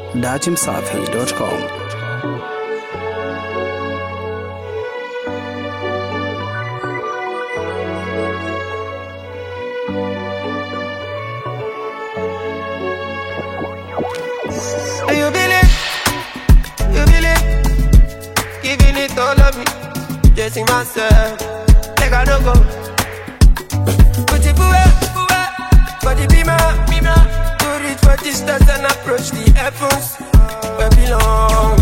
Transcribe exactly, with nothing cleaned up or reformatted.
datimsafi dot com. You believe, you believe, giving it all of me, chasing myself, like I don't go. Put it away, for the beamer, beamer, to reach for distance and approach the heavens, where belong.